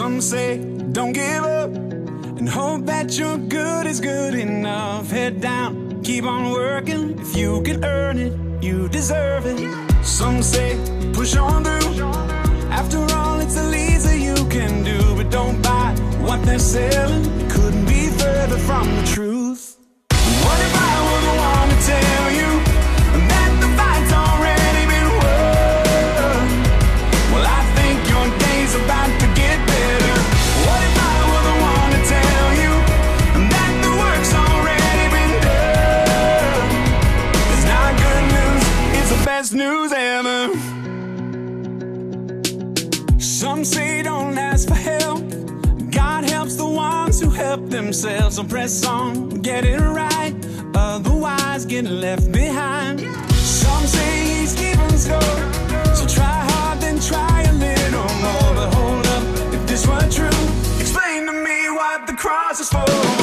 Some say don't give up and hope that your good is good enough. Head down, keep on working. If you can earn it, you deserve it. Some say push on through. After all, it's the least that you can do. But don't buy what they're selling. It couldn't be further from the truth. What if I were the one to tell you that the fight's already been won? Well, I think your day's about to get better. What if I were the one to tell you that the work's already been done? It's not good news, it's the best news ever. Some say don't ask for help. God helps the ones who help themselves. So press on, get it right, otherwise get left behind. Some say he's keeping score, so try hard, then try a little more. But hold up, if this were true, explain to me what the cross is for.